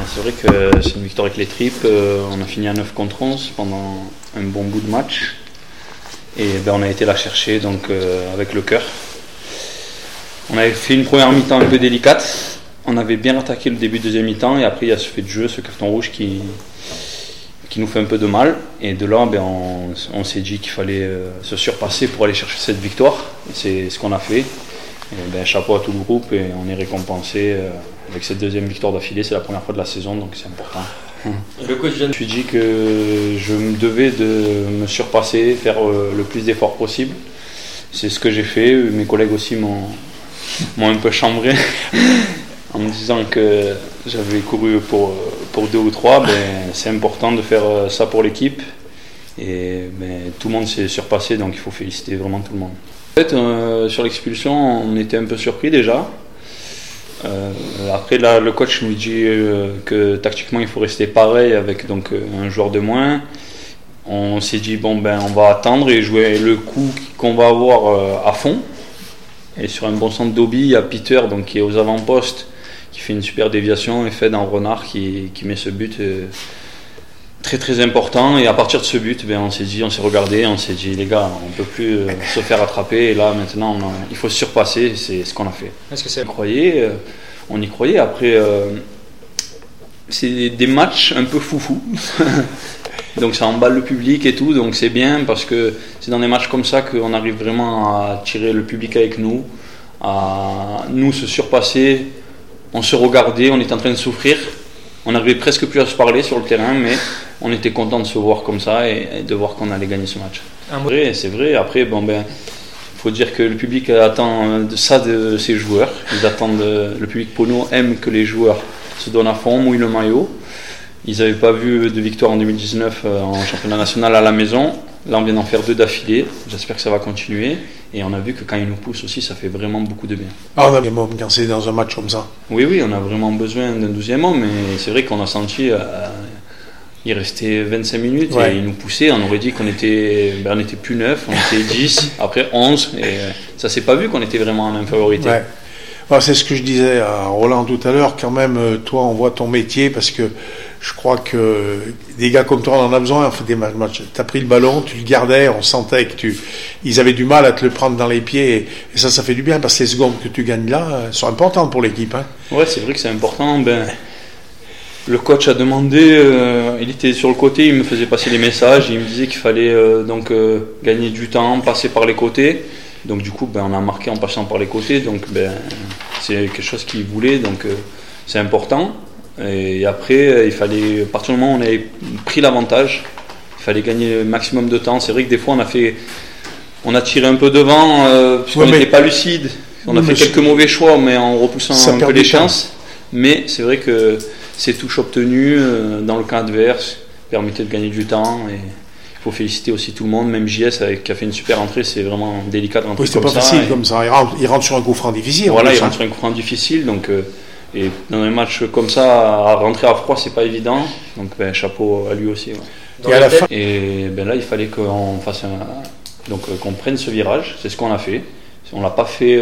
c'est vrai que c'est une victoire avec les tripes. On a fini à 9 contre 11 pendant un bon bout de match. Et on a été la chercher donc, avec le cœur. On avait fait une première mi-temps un peu délicate. On avait bien attaqué le début de deuxième mi-temps. Et après, il y a ce fait de jeu, ce carton rouge qui nous fait un peu de mal. Et de là, on s'est dit qu'il fallait se surpasser pour aller chercher cette victoire. Et c'est ce qu'on a fait. Et chapeau à tout le groupe et on est récompensé avec cette deuxième victoire d'affilée. C'est la première fois de la saison, donc c'est important. Le coach je me suis dit que je me devais de me surpasser, faire le plus d'efforts possible. C'est ce que j'ai fait. Mes collègues aussi m'ont un peu chambré en me disant que j'avais couru pour 2 ou 3. C'est important de faire ça pour l'équipe. Et tout le monde s'est surpassé, donc il faut féliciter vraiment tout le monde. En fait, sur l'expulsion, on était un peu surpris déjà. Après, là, le coach nous dit que tactiquement, il faut rester pareil avec donc, un joueur de moins. On s'est dit, on va attendre et jouer le coup qu'on va avoir à fond. Et sur un bon centre d'Obi, il y a Peter donc, qui est aux avant-postes, qui fait une super déviation et fait dans Renard qui met ce but très très important. Et à partir de ce but, on s'est regardé, on s'est dit les gars, on ne peut plus se faire attraper. Et là maintenant, il faut se surpasser. C'est ce qu'on a fait. Est-ce que c'est... On y croyait. Après, c'est des matchs un peu foufou. Donc ça emballe le public et tout. Donc c'est bien parce que c'est dans des matchs comme ça qu'on arrive vraiment à tirer le public avec nous, à nous se surpasser. On se regardait, on était en train de souffrir. On n'arrivait presque plus à se parler sur le terrain, mais on était content de se voir comme ça et de voir qu'on allait gagner ce match. C'est vrai. Après, il faut dire que le public attend ça de ses joueurs. Le public Pono aime que les joueurs se donnent à fond, mouillent le maillot. Ils n'avaient pas vu de victoire en 2019 en championnat national à la maison. Là, on vient d'en faire 2 d'affilée. J'espère que ça va continuer. Et on a vu que quand ils nous poussent aussi, ça fait vraiment beaucoup de bien. On a un 12e homme quand c'est dans un match comme ça. Oui, on a vraiment besoin d'un 12e homme. Mais c'est vrai qu'on a senti... il restait 25 minutes et ils nous poussaient. On aurait dit qu'on était, on était plus 9, on était 10, après 11. Et ça s'est pas vu qu'on était vraiment en infériorité. Ouais. Alors, c'est ce que je disais à Roland tout à l'heure. Quand même, toi, on voit ton métier parce que je crois que des gars comme toi, on en a besoin. On fait des matchs. Tu as pris le ballon, tu le gardais, on sentait que ils avaient du mal à te le prendre dans les pieds. Et ça fait du bien parce que les secondes que tu gagnes là sont importantes pour l'équipe. Hein. Ouais, c'est vrai que c'est important. Le coach a demandé, il était sur le côté, il me faisait passer les messages, il me disait qu'il fallait gagner du temps, passer par les côtés. Donc du coup, on a marqué en passant par les côtés, donc c'est quelque chose qu'il voulait, donc c'est important. Et après, il fallait, à partir du moment où on avait pris l'avantage, il fallait gagner le maximum de temps. C'est vrai que des fois, on a tiré un peu devant, puisqu'on n'était pas lucide. On a fait quelques mauvais choix, mais en repoussant un peu les chances. Mais c'est vrai que ces touches obtenues dans le camp adverse permettaient de gagner du temps. Et il faut féliciter aussi tout le monde, même JS qui a fait une super entrée. C'est vraiment délicat de rentrer comme ça. C'était pas facile comme ça. Il rentre sur un coup franc difficile. Voilà, il rentre sur un coup franc difficile. Donc, et dans un match comme ça, à rentrer à froid, c'est pas évident. Donc chapeau à lui aussi. Ouais. Et à la fin. Et là, il fallait qu'on fasse qu'on prenne ce virage. C'est ce qu'on a fait. On l'a pas fait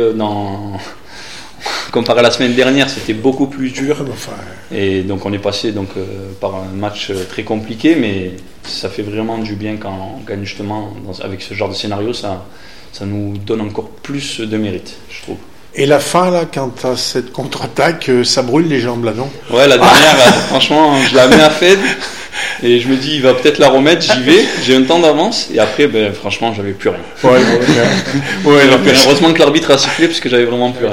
comparé à la semaine dernière, c'était beaucoup plus dur. Et donc on est passé par un match très compliqué, mais ça fait vraiment du bien quand on gagne justement avec ce genre de scénario. Ça nous donne encore plus de mérite, je trouve. Et la fin, là, quand tu as cette contre-attaque, ça brûle les jambes, là, non ? Ouais, la dernière, franchement, je la mets à Fed et je me dis, il va peut-être la remettre, j'y vais, j'ai un temps d'avance et après, franchement, j'avais plus rien. Heureusement que l'arbitre a sifflé parce que j'avais vraiment plus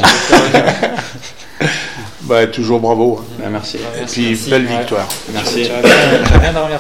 rien. Toujours bravo. Merci. Et puis, belle victoire. Merci.